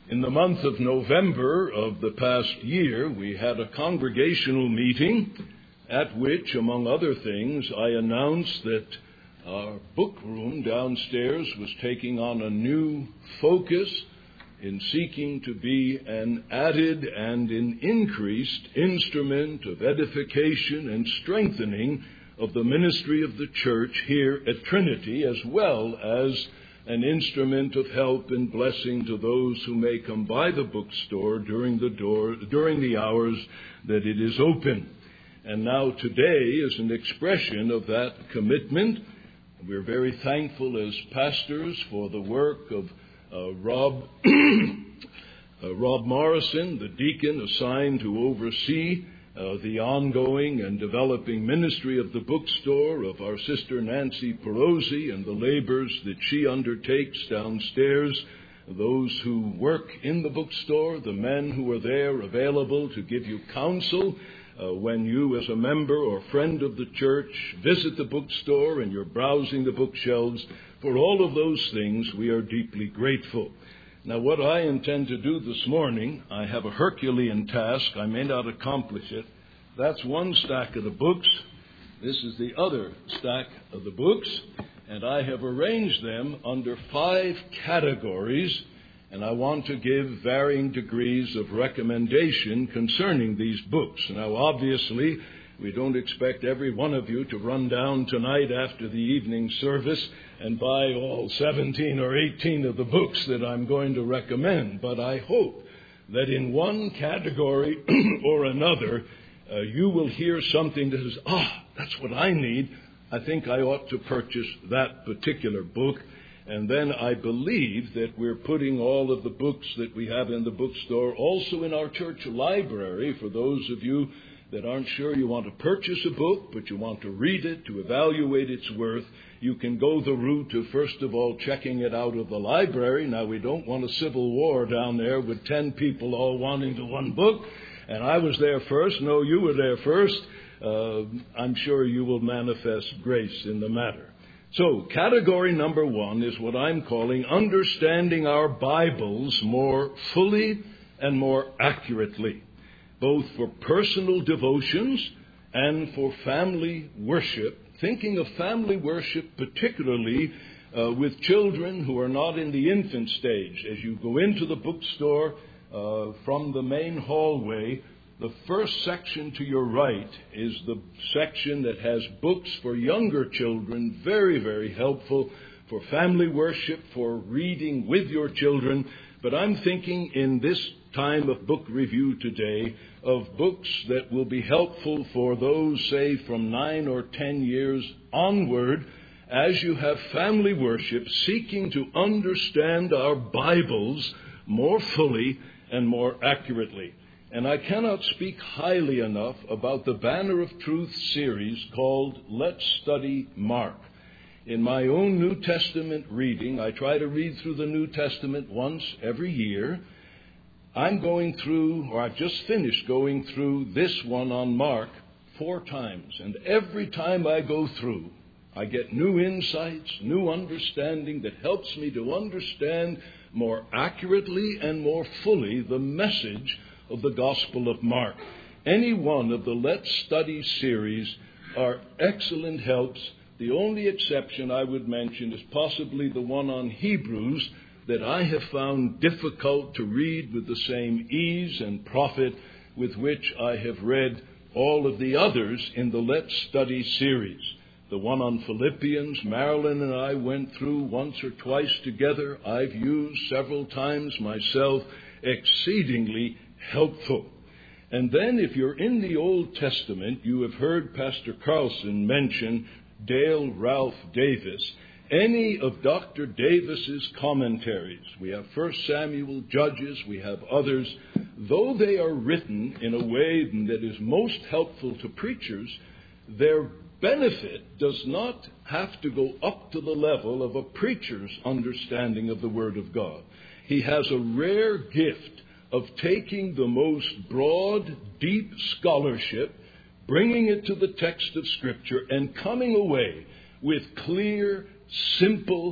In the month of November of the past year, we had a congregational meeting at which, among other things, I announced that our book room downstairs was taking on a new focus in seeking to be an added and an increased instrument of edification and strengthening of the ministry of the church here at Trinity, as well as an instrument of help and blessing to those who may come by the bookstore during the hours that it is open. And now today is an expression of that commitment. We're very thankful as pastors for the work of Rob Morrison, the deacon assigned to oversee the ongoing and developing ministry of the bookstore, of our sister Nancy Perosi and the labors that she undertakes downstairs, those who work in the bookstore, the men who are there available to give you counsel when you as a member or friend of the church visit the bookstore and you're browsing the bookshelves. For all of those things, we are deeply grateful. Now, what I intend to do this morning, I have a Herculean task. I may not accomplish it. That's one stack of the books. This is the other stack of the books. And I have arranged them under 5 categories. And I want to give varying degrees of recommendation concerning these books. Now, obviously, we don't expect every one of you to run down tonight after the evening service and buy all 17 or 18 of the books that I'm going to recommend. But I hope that in one category or another, you will hear something that says, that's what I need. I think I ought to purchase that particular book. And then I believe that we're putting all of the books that we have in the bookstore also in our church library for those of you that aren't sure you want to purchase a book, but you want to read it, to evaluate its worth. You can go the route of, first of all, checking it out of the library. Now, we don't want a civil war down there with 10 people all wanting to one book. And I was there first. No, you were there first. I'm sure you will manifest grace in the matter. So, category number 1 is what I'm calling understanding our Bibles more fully and more accurately, both for personal devotions and for family worship, thinking of family worship particularly with children who are not in the infant stage. As you go into the bookstore from the main hallway, the first section to your right is the section that has books for younger children, very, very helpful for family worship, for reading with your children. But I'm thinking in this time of book review today of books that will be helpful for those, say, from 9 or 10 years onward, as you have family worship, seeking to understand our Bibles more fully and more accurately. And I cannot speak highly enough about the Banner of Truth series called Let's Study Mark. In my own New Testament reading, I try to read through the New Testament once every year. I'm going through, or I've just finished going through this one on Mark 4 times. And every time I go through, I get new insights, new understanding that helps me to understand more accurately and more fully the message of the Gospel of Mark. Any one of the Let's Study series are excellent helps. The only exception I would mention is possibly the one on Hebrews that I have found difficult to read with the same ease and profit with which I have read all of the others in the Let's Study series. The one on Philippians, Marilyn and I went through once or twice together. I've used several times myself, exceedingly helpful. And then if you're in the Old Testament, you have heard Pastor Carlson mention Dale Ralph Davis. Any of Dr. Davis's commentaries, we have 1 Samuel, Judges, we have others, though they are written in a way that is most helpful to preachers, their benefit does not have to go up to the level of a preacher's understanding of the Word of God. He has a rare gift of taking the most broad, deep scholarship, bringing it to the text of Scripture, and coming away with clear, simple,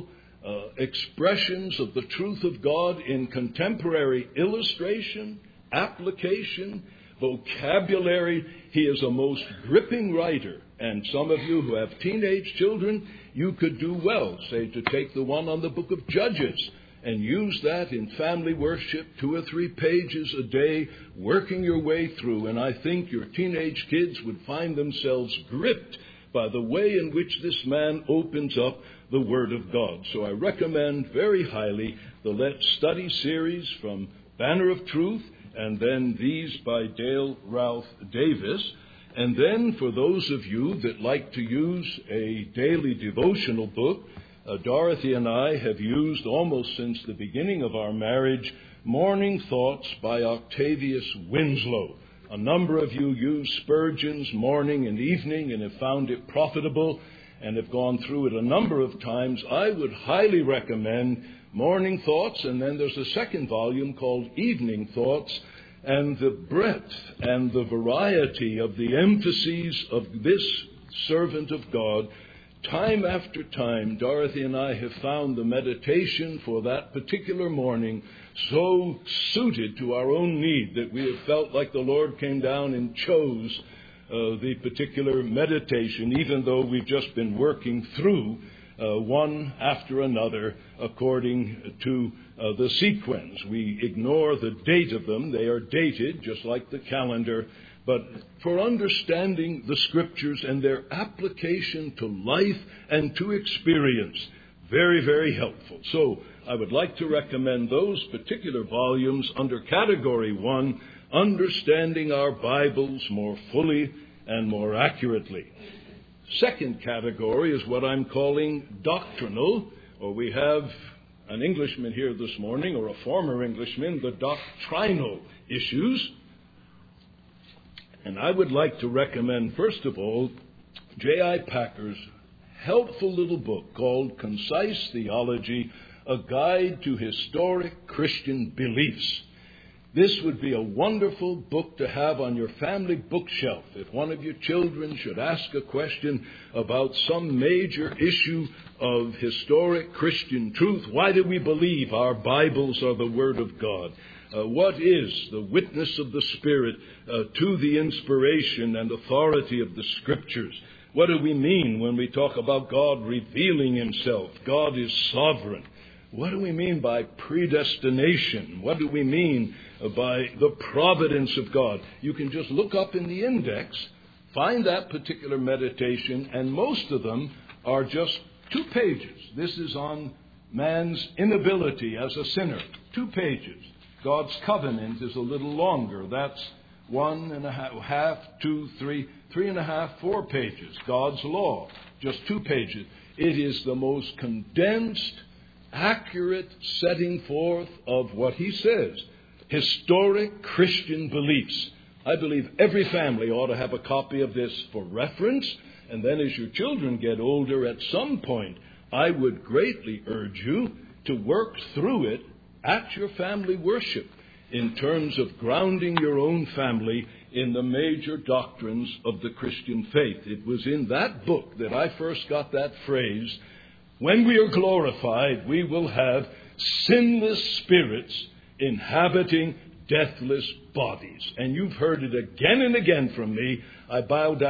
expressions of the truth of God in contemporary illustration, application, vocabulary. He is a most gripping writer. And some of you who have teenage children, you could do well, say, to take the one on the book of Judges and use that in family worship, 2 or 3 pages a day, working your way through. And I think your teenage kids would find themselves gripped by the way in which this man opens up the Word of God. So I recommend very highly the Let's Study series from Banner of Truth, and then these by Dale Ralph Davis. And then for those of you that like to use a daily devotional book, Dorothy and I have used almost since the beginning of our marriage, Morning Thoughts by Octavius Winslow. A number of you use Spurgeon's Morning and Evening and have found it profitable and have gone through it a number of times. I would highly recommend Morning Thoughts, and then there's a second volume called Evening Thoughts, and the breadth and the variety of the emphases of this servant of God. Time after time, Dorothy and I have found the meditation for that particular morning so suited to our own need that we have felt like the Lord came down and chose the particular meditation, even though we've just been working through one after another according to the sequence. We ignore the date of them. They are dated just like the calendar. But for understanding the Scriptures and their application to life and to experience, very, very helpful. So I would like to recommend those particular volumes under Category 1, Understanding Our Bibles More Fully and More Accurately. Second category is what I'm calling doctrinal, or we have an Englishman here this morning, or a former Englishman, the doctrinal issues. And I would like to recommend, first of all, J.I. Packer's helpful little book called Concise Theology, A Guide to Historic Christian Beliefs. This would be a wonderful book to have on your family bookshelf. If one of your children should ask a question about some major issue of historic Christian truth, why do we believe our Bibles are the Word of God? What is the witness of the Spirit to the inspiration and authority of the Scriptures? What do we mean when we talk about God revealing Himself? God is sovereign. What do we mean by predestination? What do we mean by the providence of God? You can just look up in the index, find that particular meditation, and most of them are just 2 pages. This is on man's inability as a sinner. 2 pages. God's covenant is a little longer. That's 1.5, 2, 3, 3.5, 4 pages. God's law, just 2 pages. It is the most condensed, accurate setting forth of what he says. Historic Christian beliefs. I believe every family ought to have a copy of this for reference. And then as your children get older, at some point, I would greatly urge you to work through it at your family worship in terms of grounding your own family in the major doctrines of the Christian faith. It was in that book that I first got that phrase, when we are glorified, we will have sinless spirits inhabiting deathless bodies. And you've heard it again and again from me. I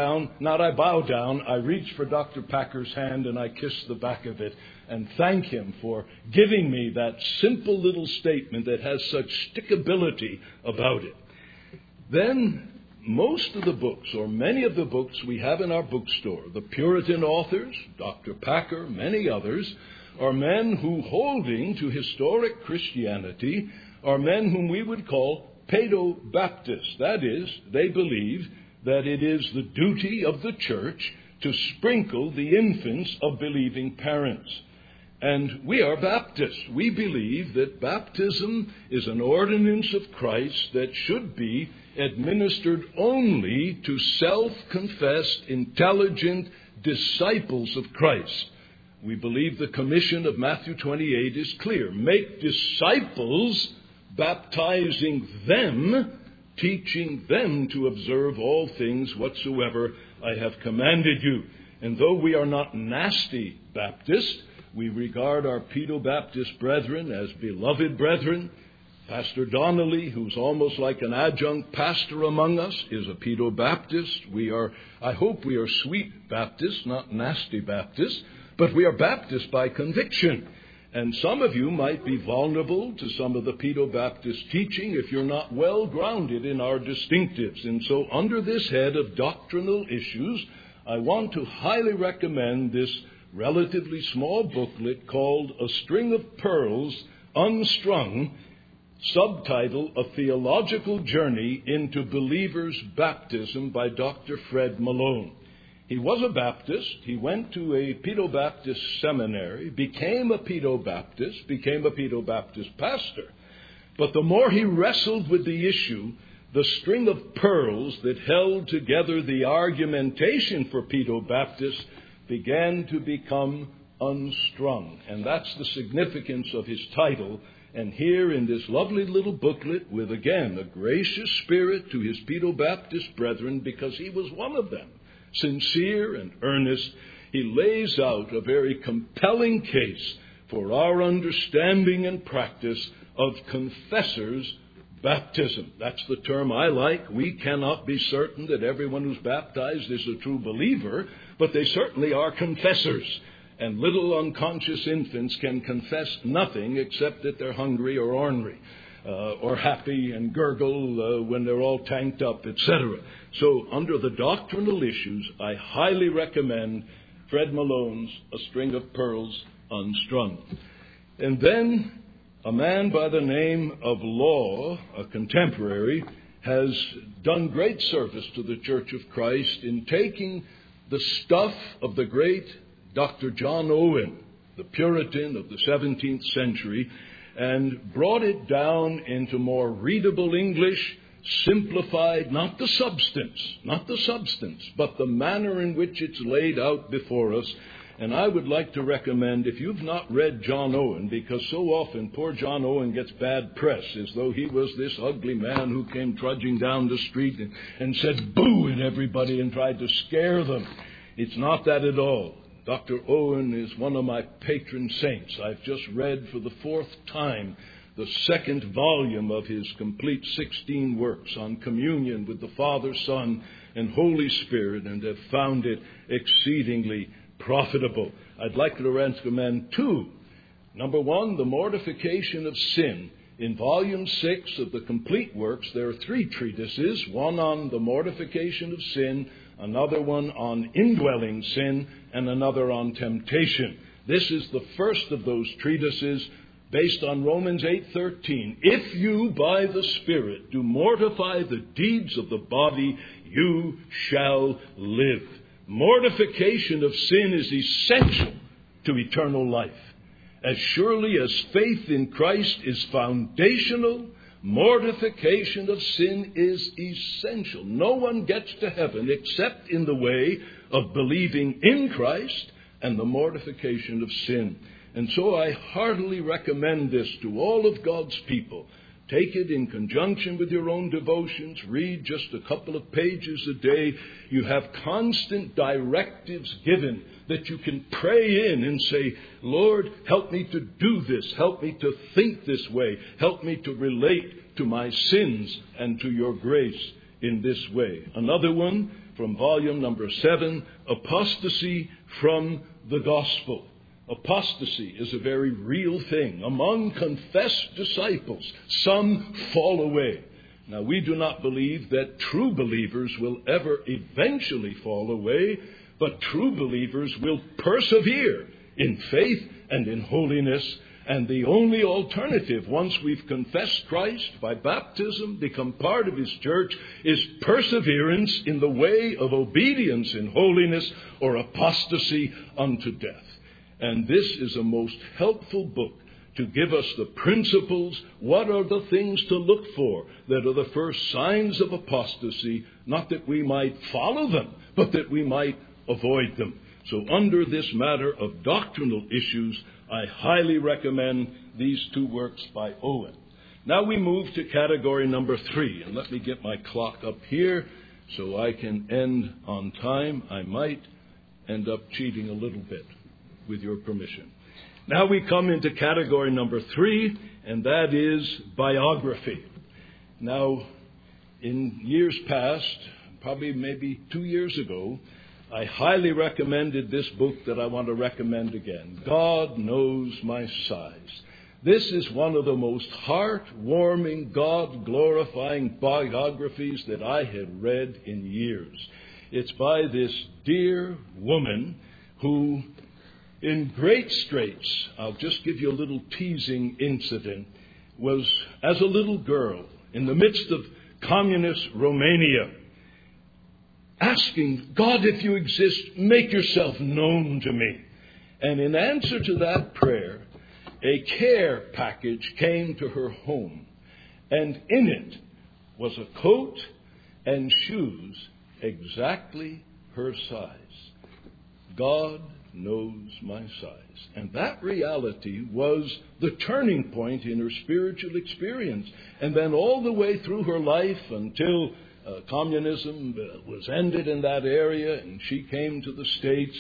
reach for Dr. Packer's hand and I kiss the back of it and thank him for giving me that simple little statement that has such stickability about it. Then most of the books, or many of the books we have in our bookstore, the Puritan authors, Dr. Packer, many others, are men who, holding to historic Christianity, are men whom we would call Paedo-Baptists. That is, they believe that it is the duty of the church to sprinkle the infants of believing parents. And we are Baptists. We believe that baptism is an ordinance of Christ that should be administered only to self-confessed, intelligent disciples of Christ. We believe the commission of Matthew 28 is clear. Make disciples, baptizing them, teaching them to observe all things whatsoever I have commanded you. And though we are not nasty Baptists, We regard our Pedo-Baptist brethren as beloved brethren. Pastor Donnelly, who's almost like an adjunct pastor among us, is a Pedo-Baptist. I hope we are sweet Baptists, not nasty Baptists, but we are Baptists by conviction. And some of you might be vulnerable to some of the Pedo-Baptist teaching if you're not well grounded in our distinctives. And so under this head of doctrinal issues, I want to highly recommend this relatively small booklet called A String of Pearls Unstrung, subtitle A Theological Journey into Believers' Baptism by Dr. Fred Malone. He was a Baptist. He went to a Pedo-Baptist seminary, became a Pedo-Baptist pastor. But the more he wrestled with the issue, the string of pearls that held together the argumentation for Pedo-Baptists began to become unstrung. And that's the significance of his title. And here in this lovely little booklet with, again, a gracious spirit to his Pedo-Baptist brethren, because he was one of them, sincere and earnest, he lays out a very compelling case for our understanding and practice of confessors' baptism. That's the term I like. We cannot be certain that everyone who's baptized is a true believer, but they certainly are confessors. And little unconscious infants can confess nothing except that they're hungry or ornery, or happy and gurgle when they're all tanked up, etc. So under the doctrinal issues, I highly recommend Fred Malone's A String of Pearls Unstrung. And then a man by the name of Law, a contemporary, has done great service to the Church of Christ in taking the stuff of the great Dr. John Owen, the Puritan of the 17th century, and brought it down into more readable English, simplified, not the substance, but the manner in which it's laid out before us. And I would like to recommend, if you've not read John Owen, because so often poor John Owen gets bad press, as though he was this ugly man who came trudging down the street and said boo at everybody and tried to scare them. It's not that at all. Dr. Owen is one of my patron saints. I've just read for the 4th time the 2nd volume of his complete 16 works on communion with the Father, Son, and Holy Spirit, and have found it exceedingly profitable. I'd like to recommend 2. Number 1, The Mortification of Sin. In volume 6 of the complete works, there are 3 treatises, one on the mortification of sin, another one on indwelling sin, and another on temptation. This is the first of those treatises based on Romans 8:13. If you by the Spirit do mortify the deeds of the body, you shall live. Mortification of sin is essential to eternal life. As surely as faith in Christ is foundational, mortification of sin is essential. No one gets to heaven except in the way of believing in Christ and the mortification of sin. And so I heartily recommend this to all of God's people. Take it in conjunction with your own devotions. Read just a couple of pages a day. You have constant directives given that you can pray in and say, Lord, help me to do this. Help me to think this way. Help me to relate to my sins and to your grace in this way. Another one from volume number 7, Apostasy from the Gospel. Apostasy is a very real thing. Among confessed disciples, some fall away. Now, we do not believe that true believers will ever eventually fall away, but true believers will persevere in faith and in holiness. And the only alternative, once we've confessed Christ by baptism, become part of His church, is perseverance in the way of obedience in holiness or apostasy unto death. And this is a most helpful book to give us the principles. What are the things to look for that are the first signs of apostasy? Not that we might follow them, but that we might avoid them. So under this matter of doctrinal issues, I highly recommend these 2 works by Owen. Now we move to category number 3. And let me get my clock up here so I can end on time. I might end up cheating a little bit, with your permission. Now we come into category number 3, and that is biography. Now, in years past, probably maybe 2 years ago, I highly recommended this book that I want to recommend again, God Knows My Size. This is one of the most heart-warming, God-glorifying biographies that I had read in years. It's by this dear woman who, in great straits, I'll just give you a little teasing incident, was, as a little girl, in the midst of communist Romania, asking, God, if you exist, make yourself known to me. And in answer to that prayer, a care package came to her home, and in it was a coat and shoes exactly her size. God knows my size. And that reality was the turning point in her spiritual experience. And then all the way through her life until communism was ended in that area and she came to the States,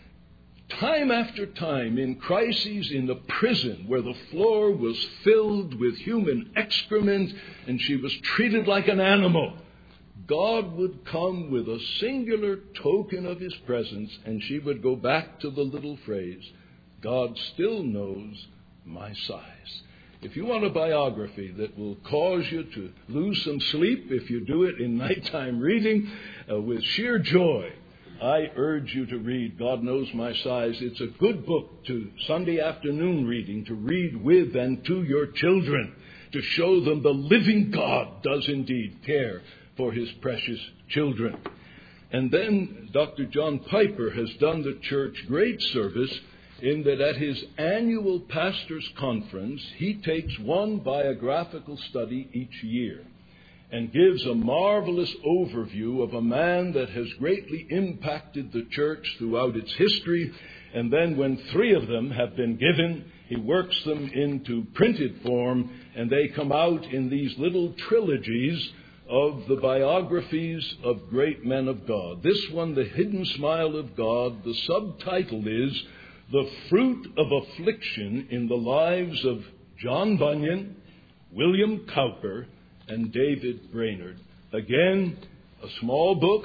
time after time, in crises in the prison where the floor was filled with human excrement and she was treated like an animal, God would come with a singular token of his presence, and she would go back to the little phrase, God still knows my size. If you want a biography that will cause you to lose some sleep if you do it in nighttime reading with sheer joy, I urge you to read God Knows My Size. It's a good book to Sunday afternoon reading, to read with and to your children, to show them the living God does indeed care for his precious children. And then Dr. John Piper has done the church great service in that at his annual pastors' conference, he takes one biographical study each year and gives a marvelous overview of a man that has greatly impacted the church throughout its history. And then when 3 of them have been given, he works them into printed form, and they come out in these little trilogies of the biographies of great men of God. This one, The Hidden Smile of God, the subtitle is The Fruit of Affliction in the Lives of John Bunyan, William Cowper, and David Brainerd. Again, a small book,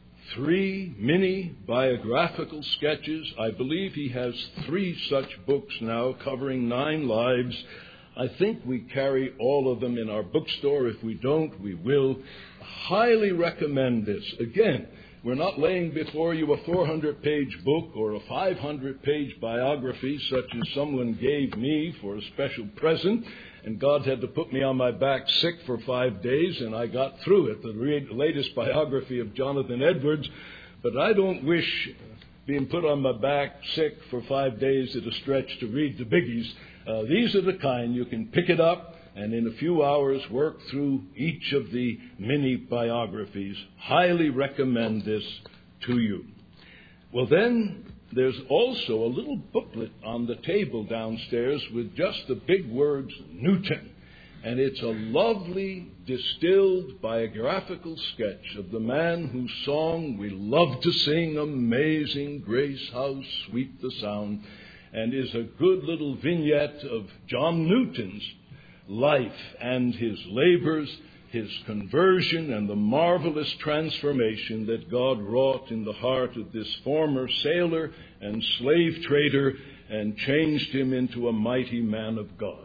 3 mini biographical sketches. I believe he has 3 such books now covering 9 lives. I think we carry all of them in our bookstore. If we don't, we will. Highly recommend this. Again, we're not laying before you a 400-page book or a 500-page biography such as someone gave me for a special present, and God had to put me on my back sick for 5 days, and I got through it, the latest biography of Jonathan Edwards. But I don't wish being put on my back sick for 5 days at a stretch to read the biggies. These are the kind you can pick it up and in a few hours work through each of the mini biographies. Highly recommend this to you. Well, then there's also a little booklet on the table downstairs with just the big words Newton. And it's a lovely, distilled biographical sketch of the man whose song we love to sing, Amazing Grace, how sweet the sound, and is a good little vignette of John Newton's life and his labors, his conversion, and the marvelous transformation that God wrought in the heart of this former sailor and slave trader and changed him into a mighty man of God.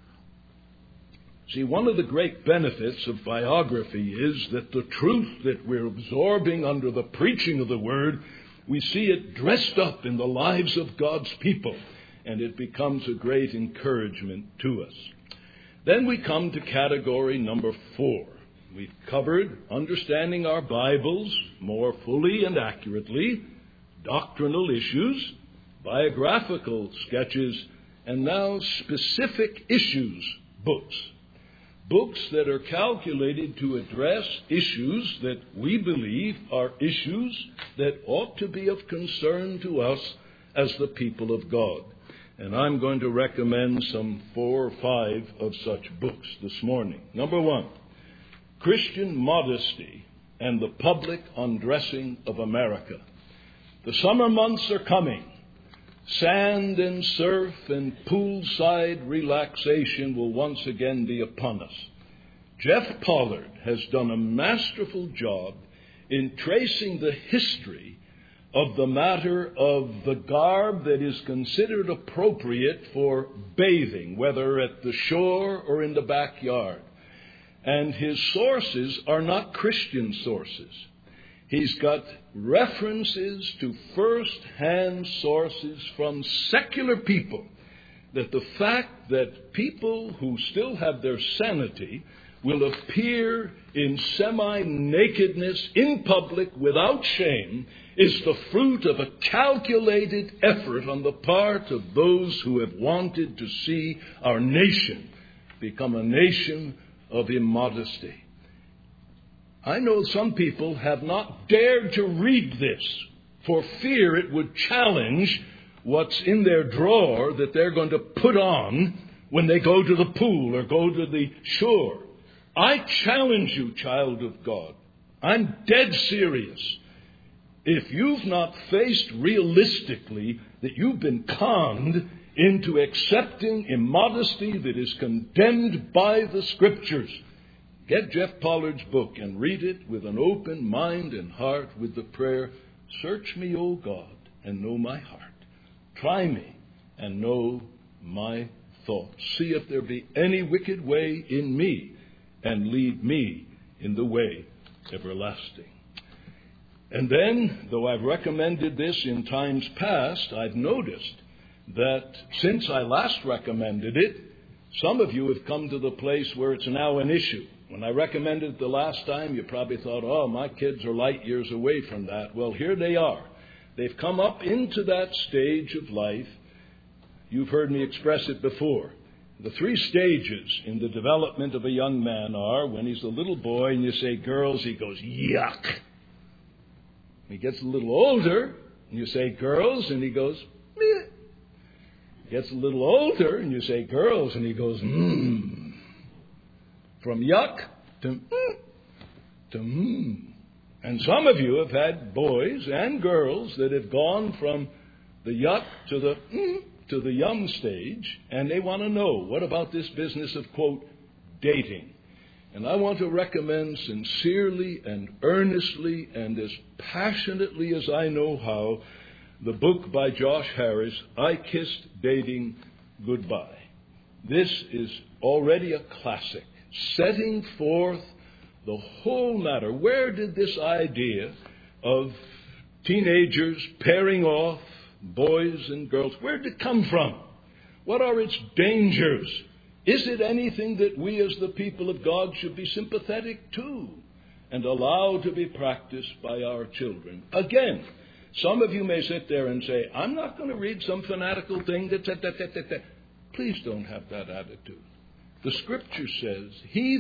See, one of the great benefits of biography is that the truth that we're absorbing under the preaching of the Word, we see it dressed up in the lives of God's people, and it becomes a great encouragement to us. Then we come to category number 4. We've covered understanding our Bibles more fully and accurately, doctrinal issues, biographical sketches, and now specific issues books. Books that are calculated to address issues that we believe are issues that ought to be of concern to us as the people of God. And I'm going to recommend some 4 or 5 of such books this morning. Number 1, Christian Modesty and the Public Undressing of America. The summer months are coming. Sand and surf and poolside relaxation will once again be upon us. Jeff Pollard has done a masterful job in tracing the history of the matter of the garb that is considered appropriate for bathing, whether at the shore or in the backyard. And his sources are not Christian sources. He's got references to first-hand sources from secular people, that the fact that people who still have their sanity will appear in semi-nakedness in public without shame is the fruit of a calculated effort on the part of those who have wanted to see our nation become a nation of immodesty. I know some people have not dared to read this for fear it would challenge what's in their drawer that they're going to put on when they go to the pool or go to the shore. I challenge you, child of God. I'm dead serious. If you've not faced realistically that you've been conned into accepting immodesty that is condemned by the Scriptures, get Jeff Pollard's book and read it with an open mind and heart with the prayer, "Search me, O God, and know my heart. Try me and know my thoughts. See if there be any wicked way in me, and lead me in the way everlasting." And then, though I've recommended this in times past, I've noticed that since I last recommended it, some of you have come to the place where it's now an issue. When I recommended it the last time, you probably thought, oh, my kids are light years away from that. Well, here they are. They've come up into that stage of life. You've heard me express it before. The 3 stages in the development of a young man are when he's a little boy and you say girls, he goes, yuck. He gets a little older and you say girls and he goes, meh. He gets a little older and you say girls and he goes, From yuck to And some of you have had boys and girls that have gone from the yuck to the yum stage, and they want to know, what about this business of, quote, dating? And I want to recommend sincerely and earnestly and as passionately as I know how the book by Josh Harris, I Kissed Dating Goodbye. This is already a classic, setting forth the whole matter. Where did this idea of teenagers pairing off boys and girls, where did it come from? What are its dangers? Is it anything that we as the people of God should be sympathetic to and allow to be practiced by our children? Again, some of you may sit there and say, I'm not going to read some fanatical thing. Please don't have that attitude. The Scripture says, he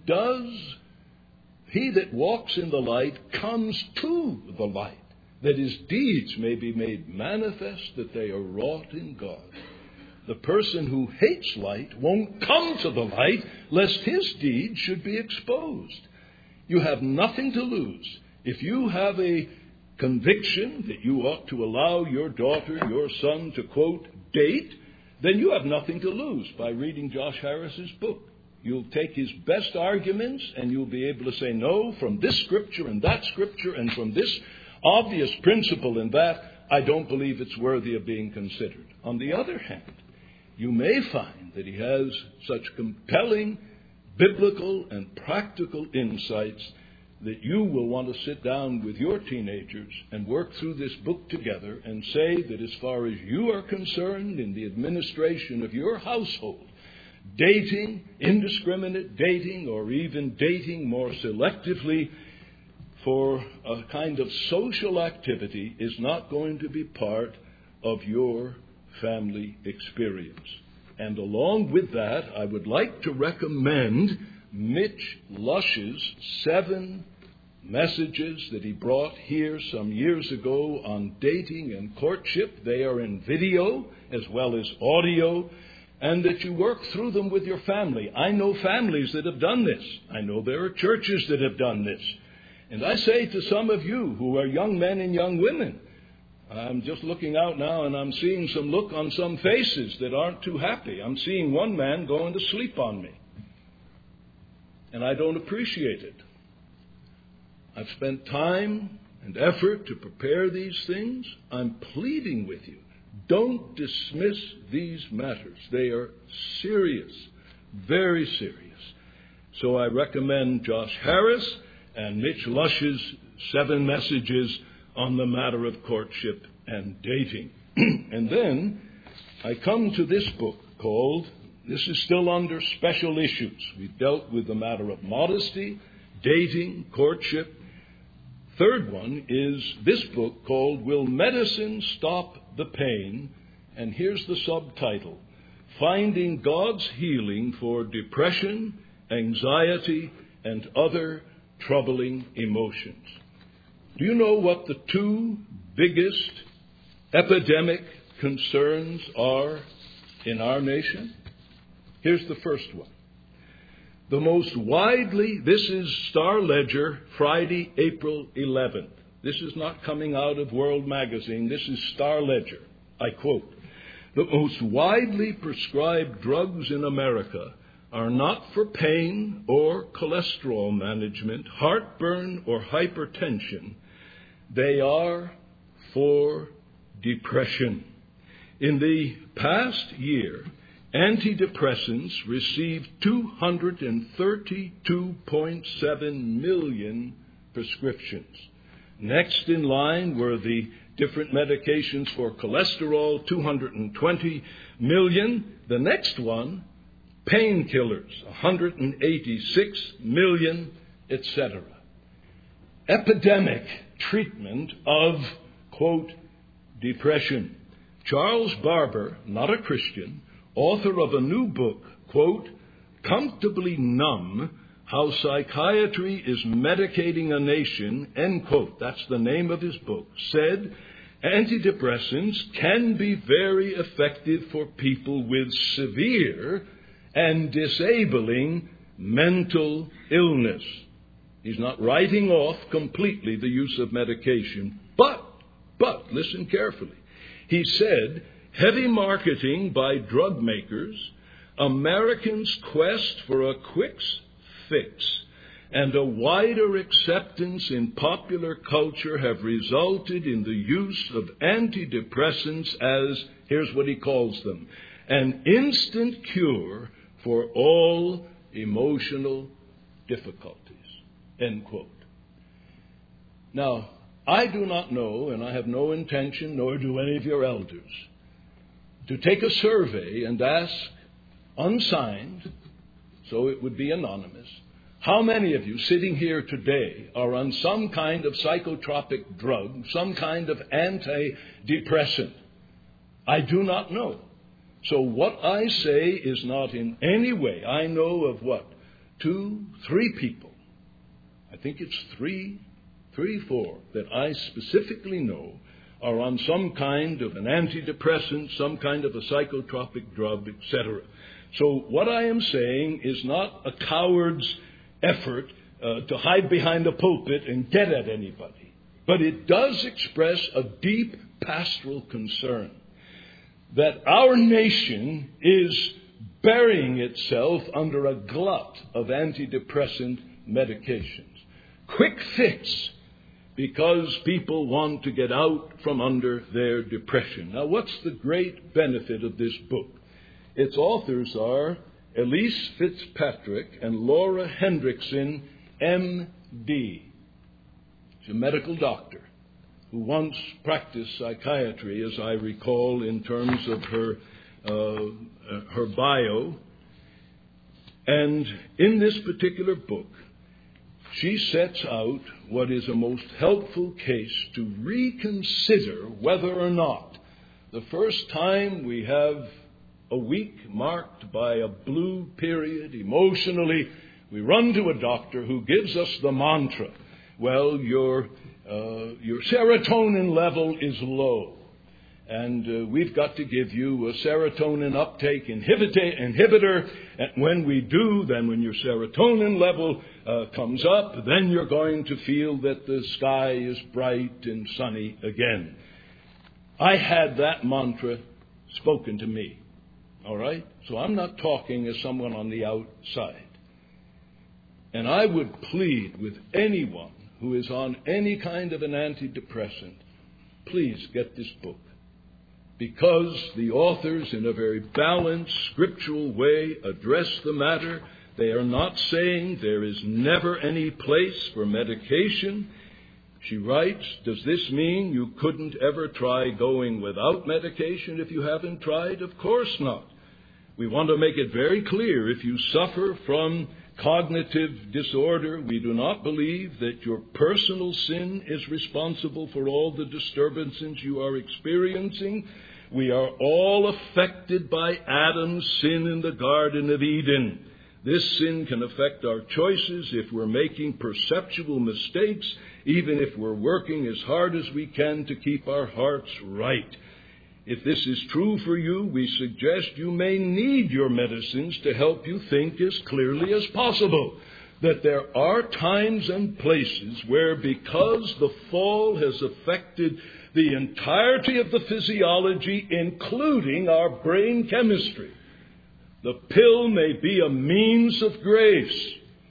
that walks in the light comes to the light, that his deeds may be made manifest, that they are wrought in God. The person who hates light won't come to the light, lest his deeds should be exposed. You have nothing to lose. If you have a conviction that you ought to allow your daughter, your son to, quote, date, then you have nothing to lose by reading Josh Harris's book. You'll take his best arguments and you'll be able to say, no, from this scripture and that scripture and from this obvious principle and that, I don't believe it's worthy of being considered. On the other hand, you may find that he has such compelling biblical and practical insights that you will want to sit down with your teenagers and work through this book together and say that as far as you are concerned in the administration of your household, dating, indiscriminate dating, or even dating more selectively for a kind of social activity is not going to be part of your family experience. And along with that, I would like to recommend Mitch Lush's 7 messages that he brought here some years ago on dating and courtship. They are in video as well as audio, and that you work through them with your family. I know families that have done this. I know there are churches that have done this. And I say to some of you who are young men and young women, I'm just looking out now and I'm seeing some look on some faces that aren't too happy. I'm seeing one man going to sleep on me. And I don't appreciate it. I've spent time and effort to prepare these things. I'm pleading with you. Don't dismiss these matters. They are serious, very serious. So I recommend Josh Harris and Mitch Lush's 7 messages on the matter of courtship and dating. And then I come to this book called, this is still under special issues. We've dealt with the matter of modesty, dating, courtship. Third one is this book called Will Medicine Stop the Pain? And here's the subtitle, Finding God's Healing for Depression, Anxiety, and Other Troubling Emotions. Do you know what the 2 biggest epidemic concerns are in our nation? Here's the first one. The most widely, this is Star Ledger, Friday, April 11th. This is not coming out of World Magazine. This is Star Ledger. I quote, the most widely prescribed drugs in America are not for pain or cholesterol management, heartburn or hypertension. They are for depression. In the past year, antidepressants received 232.7 million prescriptions. Next in line were the different medications for cholesterol, 220 million. The next one, painkillers, 186 million, etc. Epidemic treatment of, quote, depression. Charles Barber, not a Christian, author of a new book, quote, Comfortably Numb, How Psychiatry is Medicating a Nation, end quote, that's the name of his book, said antidepressants can be very effective for people with severe and disabling mental illness. He's not writing off completely the use of medication, but listen carefully. He said, heavy marketing by drug makers, Americans' quest for a quick fix, and a wider acceptance in popular culture have resulted in the use of antidepressants as, here's what he calls them, an instant cure for all emotional difficulties, end quote. Now, I do not know, and I have no intention, nor do any of your elders, to take a survey and ask, unsigned, so it would be anonymous, how many of you sitting here today are on some kind of psychotropic drug, some kind of antidepressant? I do not know. So what I say is not in any way, I know of what, 2, 3 people. I think it's 3, 4 that I specifically know are on some kind of an antidepressant, some kind of a psychotropic drug, etc. So what I am saying is not a coward's effort to hide behind a pulpit and get at anybody. But it does express a deep pastoral concern that our nation is burying itself under a glut of antidepressant medications. Quick fix, because people want to get out from under their depression. Now, what's the great benefit of this book? Its authors are Elise Fitzpatrick and Laura Hendrickson, M.D. She's a medical doctor who once practiced psychiatry, as I recall, in terms of her bio. And in this particular book, she sets out what is a most helpful case to reconsider whether or not the first time we have a week marked by a blue period emotionally, we run to a doctor who gives us the mantra, well, your serotonin level is low, and we've got to give you a serotonin uptake inhibitor, and when we do, then when your serotonin level comes up, then you're going to feel that the sky is bright and sunny again. I had that mantra spoken to me. All right? So I'm not talking as someone on the outside. And I would plead with anyone who is on any kind of an antidepressant, please get this book. Because the authors, in a very balanced, scriptural way, address the matter. They are not saying there is never any place for medication. She writes, does this mean you couldn't ever try going without medication if you haven't tried? Of course not. We want to make it very clear, if you suffer from cognitive disorder, we do not believe that your personal sin is responsible for all the disturbances you are experiencing. We are all affected by Adam's sin in the Garden of Eden. This sin can affect our choices if we're making perceptual mistakes, even if we're working as hard as we can to keep our hearts right. If this is true for you, we suggest you may need your medicines to help you think as clearly as possible. That there are times and places where, because the fall has affected the entirety of the physiology, including our brain chemistry, the pill may be a means of grace.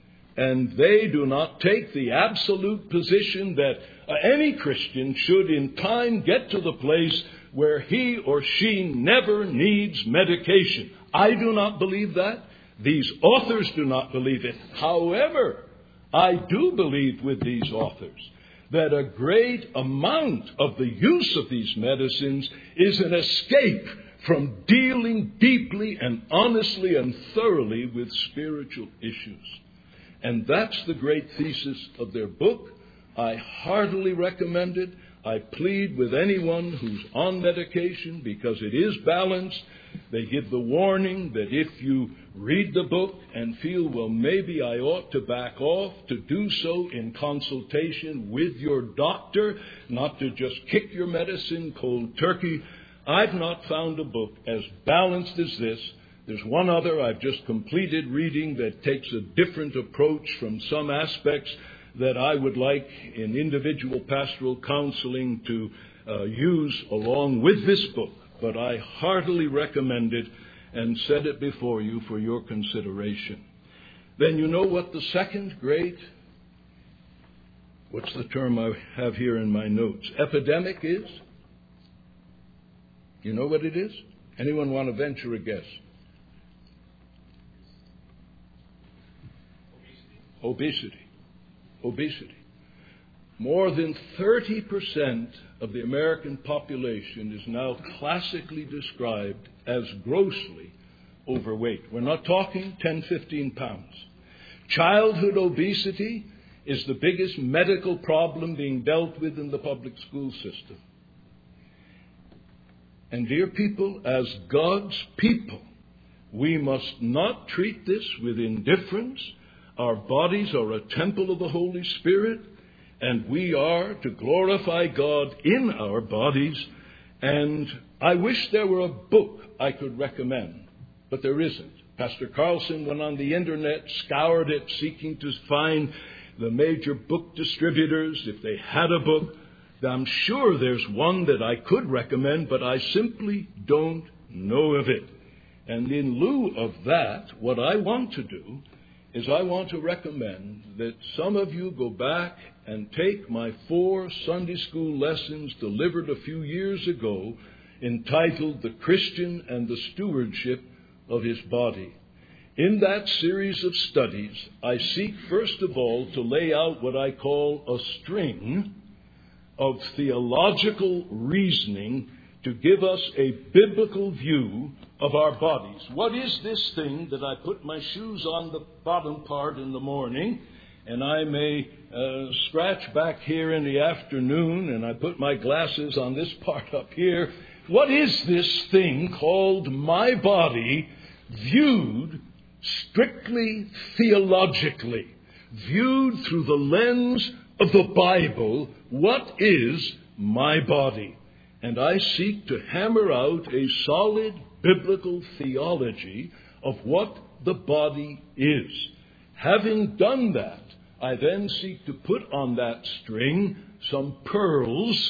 And they do not take the absolute position that any Christian should in time get to the place where he or she never needs medication. I do not believe that. These authors do not believe it. However, I do believe with these authors that a great amount of the use of these medicines is an escape from dealing deeply and honestly and thoroughly with spiritual issues. And that's the great thesis of their book. I heartily recommend it. I plead with anyone who's on medication because it is balanced. They give the warning that if you read the book and feel, well, maybe I ought to back off, to do so in consultation with your doctor, not to just kick your medicine cold turkey. I've not found a book as balanced as this. There's one other I've just completed reading that takes a different approach from some aspects that I would like in individual pastoral counseling to use along with this book. But I heartily recommend it and set it before you for your consideration. Then you know what the second great, what's the term I have here in my notes, epidemic is? You know what it is? Anyone want to venture a guess? Obesity. More than 30% of the American population is now classically described as grossly overweight. We're not talking 10, 15 pounds. Childhood obesity is the biggest medical problem being dealt with in the public school system. And dear people, as God's people, we must not treat this with indifference. Our bodies are a temple of the Holy Spirit, and we are to glorify God in our bodies. And I wish there were a book I could recommend, but there isn't. Pastor Carlson went on the internet, scoured it, seeking to find the major book distributors, if they had a book. I'm sure there's one that I could recommend, but I simply don't know of it. And in lieu of that, what I want to do is I want to recommend that some of you go back and take my 4 Sunday school lessons delivered a few years ago entitled The Christian and the Stewardship of His Body. In that series of studies, I seek first of all to lay out what I call a string of theological reasoning to give us a biblical view of our bodies. What is this thing that I put my shoes on the bottom part in the morning, and I may scratch back here in the afternoon, and I put my glasses on this part up here? What is this thing called my body, viewed strictly theologically, viewed through the lens of the Bible? What is my body? And I seek to hammer out a solid biblical theology of what the body is. Having done that, I then seek to put on that string some pearls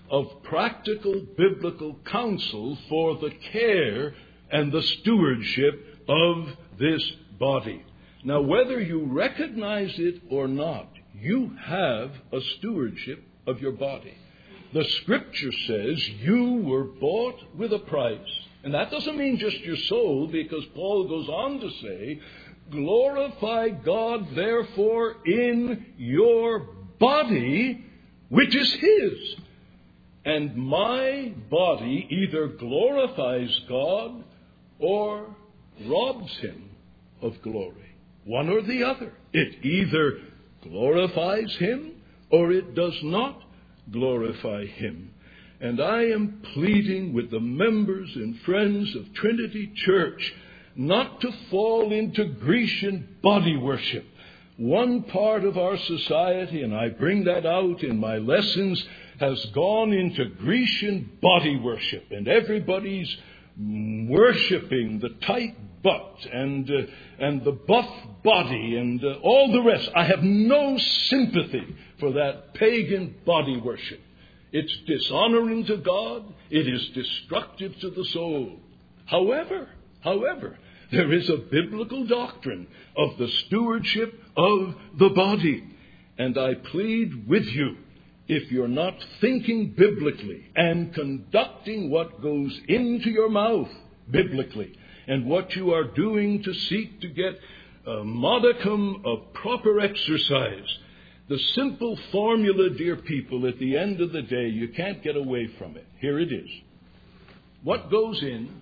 of practical biblical counsel for the care and the stewardship of this body. Now, whether you recognize it or not, you have a stewardship of your body. The Scripture says you were bought with a price. And that doesn't mean just your soul, because Paul goes on to say, glorify God, therefore, in your body, which is His. And my body either glorifies God or robs Him of glory. One or the other. It either glorifies Him or it does not glorify Him. And I am pleading with the members and friends of Trinity Church not to fall into Grecian body worship. One part of our society, and I bring that out in my lessons, has gone into Grecian body worship, and everybody's worshiping the tight butt and the buff body and all the rest. I have no sympathy for that pagan body worship. It's dishonoring to God. It is destructive to the soul. However, there is a biblical doctrine of the stewardship of the body. And I plead with you, if you're not thinking biblically and conducting what goes into your mouth biblically, and what you are doing to seek to get a modicum of proper exercise, the simple formula, dear people, at the end of the day, you can't get away from it. Here it is. What goes in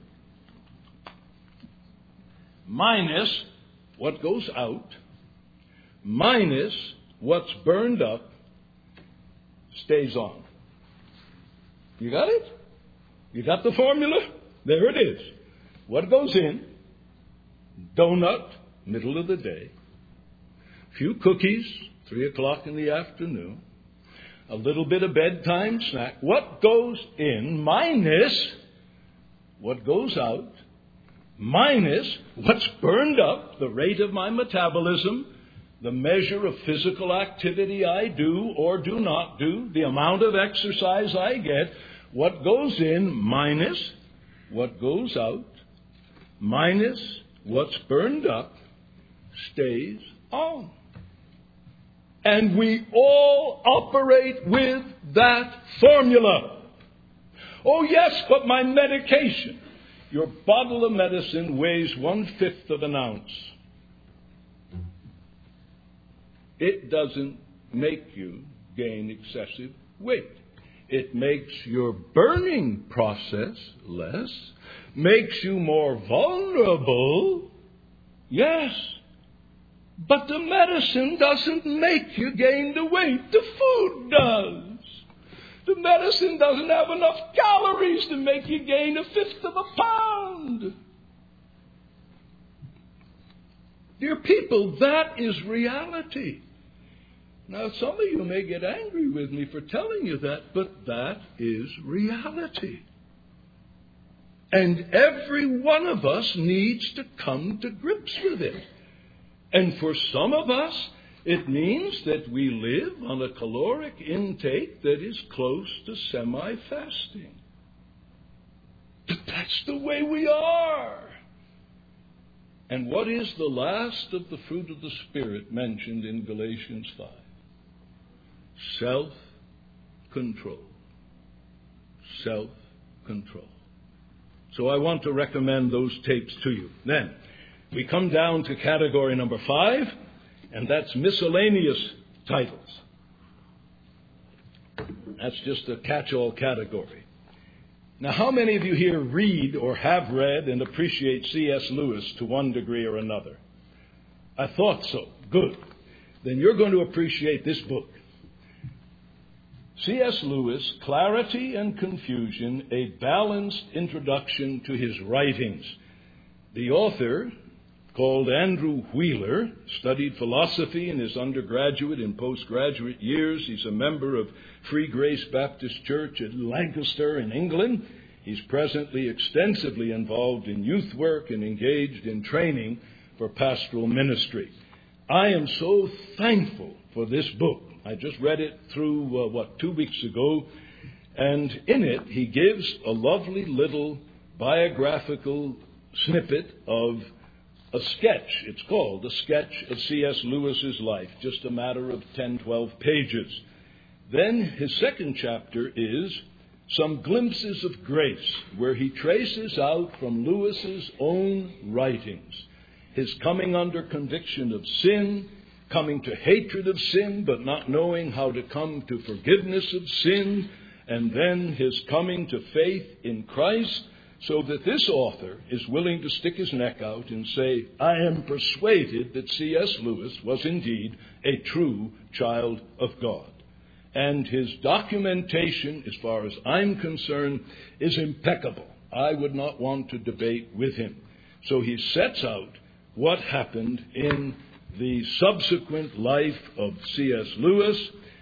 minus what goes out minus what's burned up stays on. You got it? You got the formula? There it is. What goes in? Donut, middle of the day. Few cookies, 3 o'clock in the afternoon. A little bit of bedtime snack. What goes in minus what goes out, minus what's burned up, the rate of my metabolism, the measure of physical activity I do or do not do, the amount of exercise I get, what goes in minus what goes out, minus what's burned up, stays on. And we all operate with that formula. Oh, yes, but my medication. Your bottle of medicine weighs 1/5 of an ounce. It doesn't make you gain excessive weight. It makes your burning process less, makes you more vulnerable. Yes. But the medicine doesn't make you gain the weight. The food does. The medicine doesn't have enough calories to make you gain 1/5 of a pound. Dear people, that is reality. Now, some of you may get angry with me for telling you that, but that is reality. And every one of us needs to come to grips with it. And for some of us, it means that we live on a caloric intake that is close to semi-fasting. But that's the way we are. And what is the last of the fruit of the Spirit mentioned in Galatians 5? Self-control. Self-control. So I want to recommend those tapes to you. Then, we come down to category number 5, and that's miscellaneous titles. That's just a catch-all category. Now, how many of you here read or have read and appreciate C.S. Lewis to one degree or another? I thought so. Good. Then you're going to appreciate this book. C.S. Lewis, Clarity and Confusion, a Balanced Introduction to His Writings. The author, called Andrew Wheeler, studied philosophy in his undergraduate and postgraduate years. He's a member of Free Grace Baptist Church at Lancaster in England. He's presently extensively involved in youth work and engaged in training for pastoral ministry. I am so thankful for this book. I just read it through, 2 weeks ago, And in it, he gives a lovely little biographical snippet of a sketch. It's called A Sketch of C.S. Lewis's Life, just a matter of 10, 12 pages. Then his second chapter is Some Glimpses of Grace, where he traces out from Lewis's own writings his coming under conviction of sin, coming to hatred of sin, but not knowing how to come to forgiveness of sin, and then his coming to faith in Christ, so that this author is willing to stick his neck out and say, I am persuaded that C.S. Lewis was indeed a true child of God. And his documentation, as far as I'm concerned, is impeccable. I would not want to debate with him. So he sets out what happened in the subsequent life of C.S. Lewis,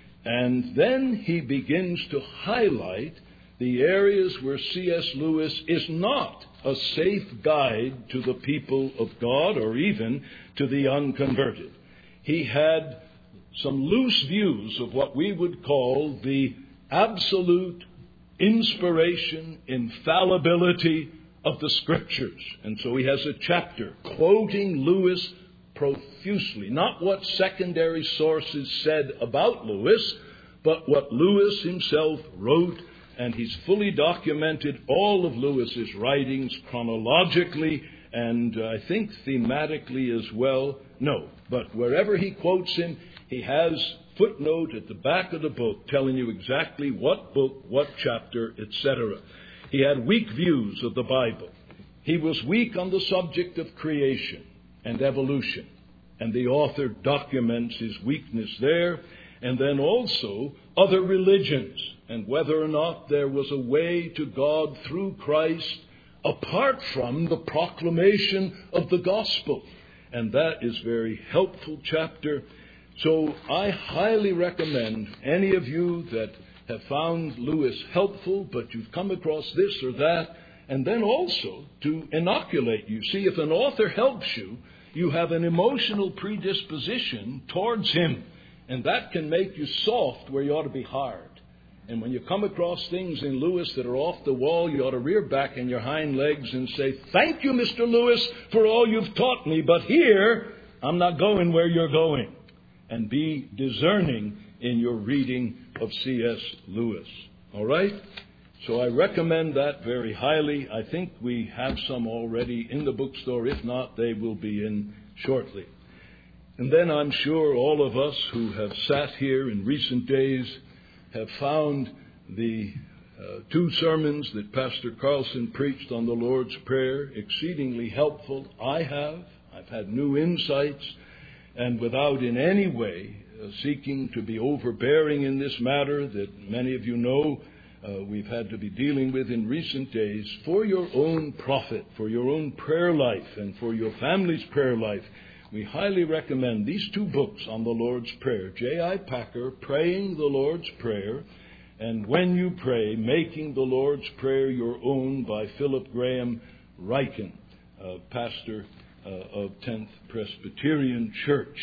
and then he begins to highlight the areas where C.S. Lewis is not a safe guide to the people of God or even to the unconverted. He had some loose views of what we would call the absolute inspiration, infallibility of the Scriptures. And so he has a chapter quoting Lewis profusely, not what secondary sources said about Lewis, but what Lewis himself wrote, and he's fully documented all of Lewis's writings chronologically and I think thematically as well. No, but wherever he quotes him, he has footnote at the back of the book telling you exactly what book, what chapter, etc. He had weak views of the Bible. He was weak on the subject of creation and evolution, and the author documents his weakness there, and then also other religions, and whether or not there was a way to God through Christ apart from the proclamation of the gospel. And that is a very helpful chapter. So I highly recommend any of you that have found Lewis helpful, but you've come across this or that, and then also to inoculate you. See, if an author helps you, you have an emotional predisposition towards him, and that can make you soft where you ought to be hard. And when you come across things in Lewis that are off the wall, you ought to rear back in your hind legs and say, thank you, Mr. Lewis, for all you've taught me, but here I'm not going where you're going. And be discerning in your reading of C.S. Lewis. All right? So I recommend that very highly. I think we have some already in the bookstore. If not, they will be in shortly. And then I'm sure all of us who have sat here in recent days have found the two sermons that Pastor Carlson preached on the Lord's Prayer exceedingly helpful. I have. I've had new insights, and without in any way seeking to be overbearing in this matter that many of you know we've had to be dealing with in recent days, for your own profit, for your own prayer life, and for your family's prayer life, we highly recommend these two books on the Lord's Prayer. J.I. Packer, Praying the Lord's Prayer, and When You Pray, Making the Lord's Prayer Your Own by Philip Graham Ryken, pastor of 10th Presbyterian Church.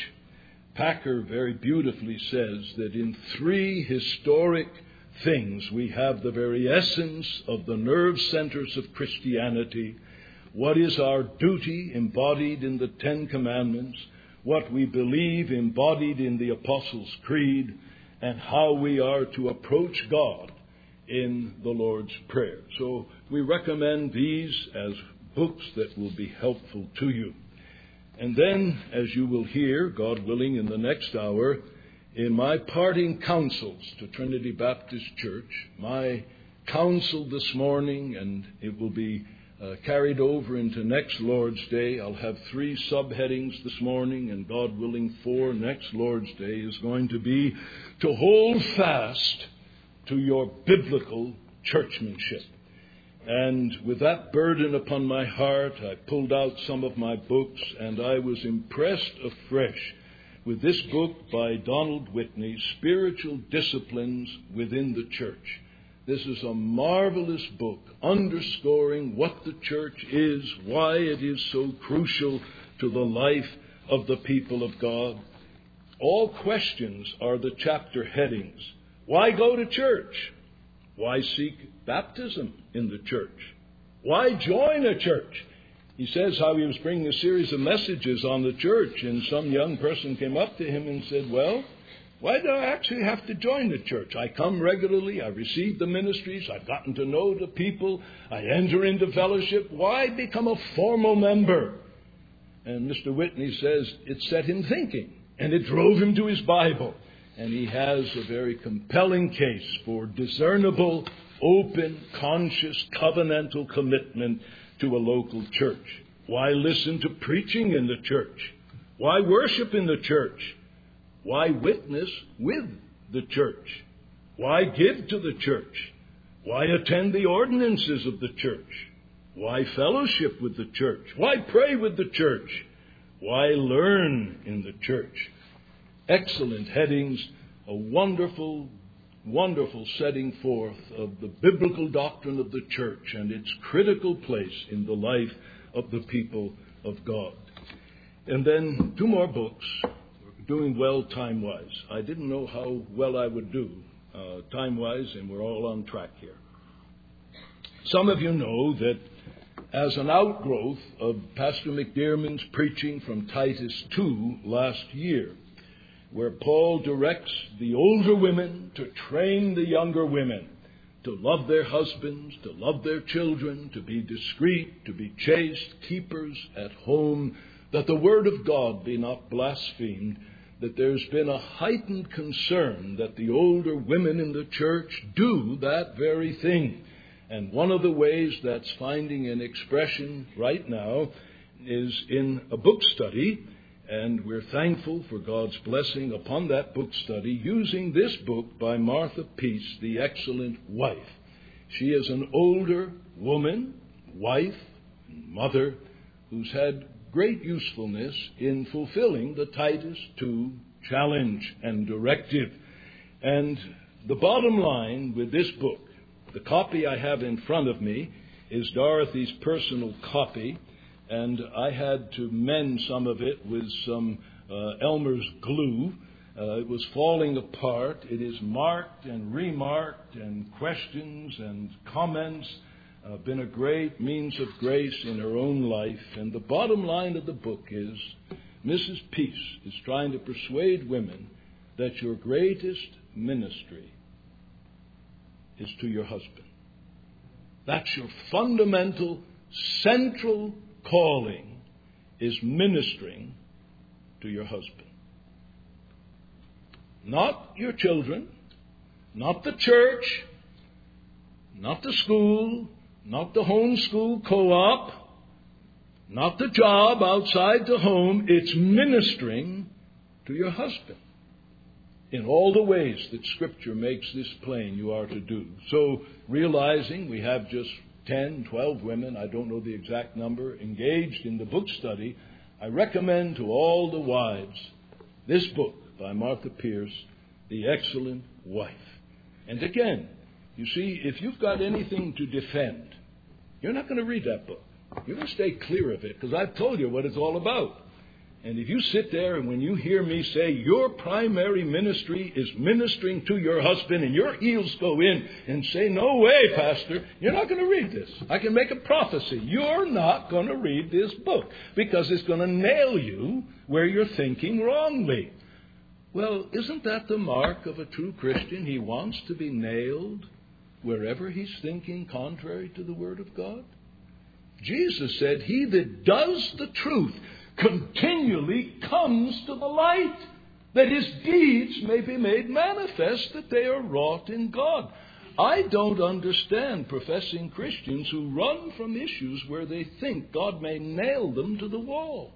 Packer very beautifully says that in three historic things we have the very essence of the nerve centers of Christianity: what is our duty embodied in the Ten Commandments, what we believe embodied in the Apostles' Creed, and how we are to approach God in the Lord's Prayer. So we recommend these as books that will be helpful to you. And then, as you will hear, God willing, in the next hour, in my parting counsels to Trinity Baptist Church, my counsel this morning, and it will be carried over into next Lord's Day. I'll have 3 subheadings this morning, and God willing 4 next Lord's Day, is going to be to hold fast to your biblical churchmanship. And with that burden upon my heart, I pulled out some of my books, and I was impressed afresh with this book by Donald Whitney, Spiritual Disciplines Within the Church. This is a marvelous book underscoring what the church is, why it is so crucial to the life of the people of God. All questions are the chapter headings. Why go to church? Why seek baptism in the church? Why join a church? He says how he was bringing a series of messages on the church, and some young person came up to him and said, well, why do I actually have to join the church? I come regularly, I receive the ministries, I've gotten to know the people, I enter into fellowship. Why become a formal member? And Mr. Whitney says it set him thinking, and it drove him to his Bible. And he has a very compelling case for discernible, open, conscious, covenantal commitment to a local church. Why listen to preaching in the church? Why worship in the church? Why witness with the church? Why give to the church? Why attend the ordinances of the church? Why fellowship with the church? Why pray with the church? Why learn in the church? Excellent headings, a wonderful, wonderful setting forth of the biblical doctrine of the church and its critical place in the life of the people of God. And then 2 more books. We're doing well time-wise. I didn't know how well I would do time-wise, and we're all on track here. Some of you know that as an outgrowth of Pastor McDearman's preaching from Titus 2 last year, where Paul directs the older women to train the younger women to love their husbands, to love their children, to be discreet, to be chaste, keepers at home, that the word of God be not blasphemed, that there's been a heightened concern that the older women in the church do that very thing. And one of the ways that's finding an expression right now is in a book study. And we're thankful for God's blessing upon that book study using this book by Martha Peace, The Excellent Wife. She is an older woman, wife, and mother, who's had great usefulness in fulfilling the Titus 2 challenge and directive. And the bottom line with this book, the copy I have in front of me is Dorothy's personal copy, and I had to mend some of it with some Elmer's glue. It was falling apart. It is marked and remarked, and questions and comments. Been a great means of grace in her own life. And the bottom line of the book is Mrs. Peace is trying to persuade women that your greatest ministry is to your husband. That's your fundamental, central calling, is ministering to your husband. Not your children, not the church, not the school, not the homeschool co-op, not the job outside the home. It's ministering to your husband in all the ways that Scripture makes this plain you are to do. So realizing we have just 10, 12 women, I don't know the exact number, engaged in the book study, I recommend to all the wives this book by Martha Pierce, The Excellent Wife. And again, you see, if you've got anything to defend, you're not going to read that book. You're going to stay clear of it, because I've told you what it's all about. And if you sit there and when you hear me say your primary ministry is ministering to your husband, and your heels go in and say, no way, Pastor, you're not going to read this. I can make a prophecy. You're not going to read this book, because it's going to nail you where you're thinking wrongly. Well, isn't that the mark of a true Christian? He wants to be nailed wherever he's thinking contrary to the Word of God. Jesus said, he that does the truth continually comes to the light, that his deeds may be made manifest, that they are wrought in God. I don't understand professing Christians who run from issues where they think God may nail them to the wall.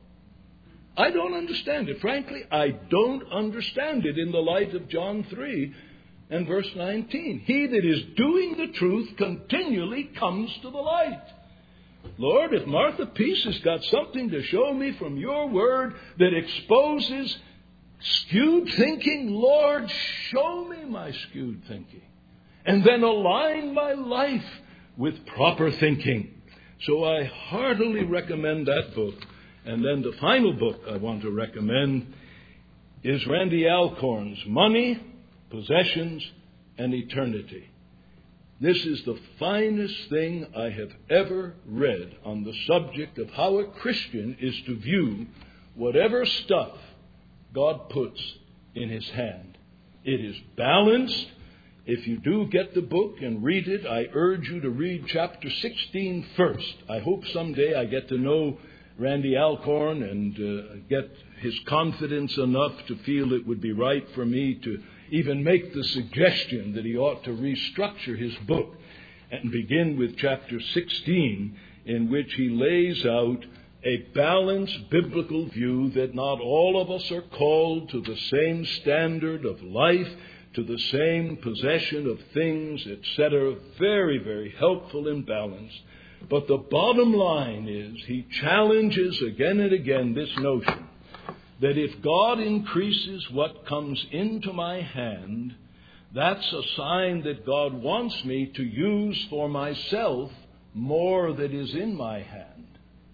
I don't understand it. Frankly, I don't understand it in the light of John 3 and verse 19. He that is doing the truth continually comes to the light. Lord, if Martha Peace has got something to show me from your word that exposes skewed thinking, Lord, show me my skewed thinking. And then align my life with proper thinking. So I heartily recommend that book. And then the final book I want to recommend is Randy Alcorn's Money, Possessions, and Eternity. This is the finest thing I have ever read on the subject of how a Christian is to view whatever stuff God puts in his hand. It is balanced. If you do get the book and read it, I urge you to read chapter 16 first. I hope someday I get to know Randy Alcorn and get his confidence enough to feel it would be right for me to even make the suggestion that he ought to restructure his book and begin with chapter 16, in which he lays out a balanced biblical view that not all of us are called to the same standard of life, to the same possession of things, etc. Very, very helpful and balanced. But the bottom line is he challenges again and again this notion that if God increases what comes into my hand, that's a sign that God wants me to use for myself more that is in my hand.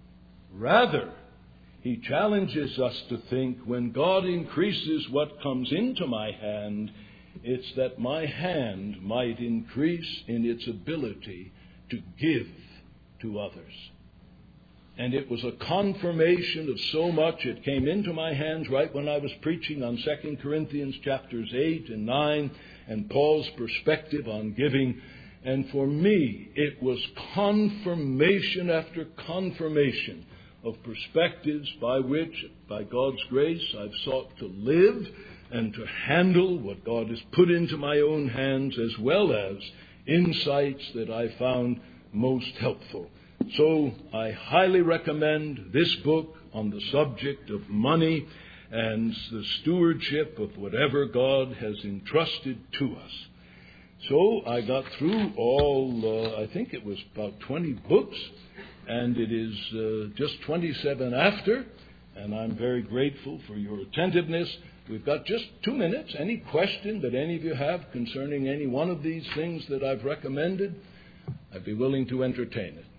Rather, he challenges us to think when God increases what comes into my hand, it's that my hand might increase in its ability to give to others. And it was a confirmation of so much. It came into my hands right when I was preaching on 2 Corinthians chapters 8 and 9 and Paul's perspective on giving. And for me, it was confirmation after confirmation of perspectives by which, by God's grace, I've sought to live and to handle what God has put into my own hands, as well as insights that I found most helpful. So I highly recommend this book on the subject of money and the stewardship of whatever God has entrusted to us. So I got through all, I think it was about 20 books, and it is just 27 after, and I'm very grateful for your attentiveness. We've got just 2 minutes. Any question that any of you have concerning any one of these things that I've recommended, I'd be willing to entertain it.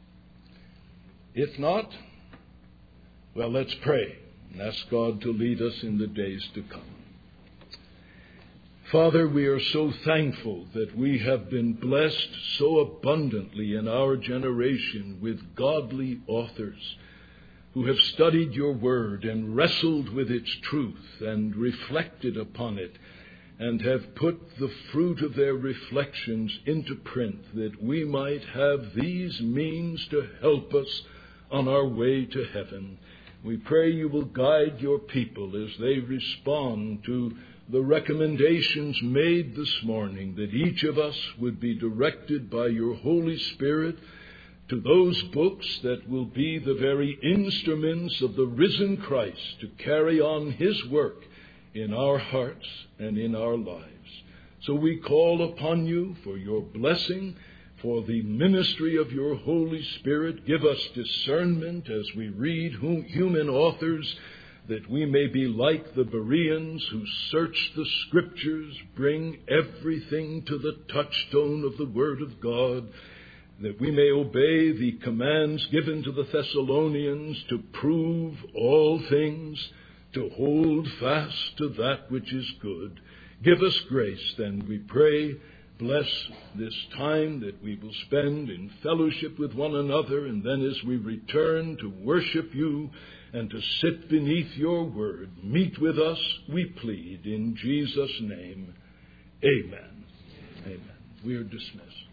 If not, well, let's pray and ask God to lead us in the days to come. Father, we are so thankful that we have been blessed so abundantly in our generation with godly authors who have studied your word and wrestled with its truth and reflected upon it and have put the fruit of their reflections into print, that we might have these means to help us on our way to heaven. We pray you will guide your people as they respond to the recommendations made this morning, that each of us would be directed by your Holy Spirit to those books that will be the very instruments of the risen Christ to carry on his work in our hearts and in our lives. So we call upon you for your blessing, for the ministry of your Holy Spirit. Give us discernment as we read human authors, that we may be like the Bereans who search the Scriptures, bring everything to the touchstone of the Word of God, that we may obey the commands given to the Thessalonians to prove all things, to hold fast to that which is good. Give us grace, then, we pray. Bless this time that we will spend in fellowship with one another, and then as we return to worship you and to sit beneath your word, meet with us, we plead, in Jesus' name. Amen. Amen. We are dismissed.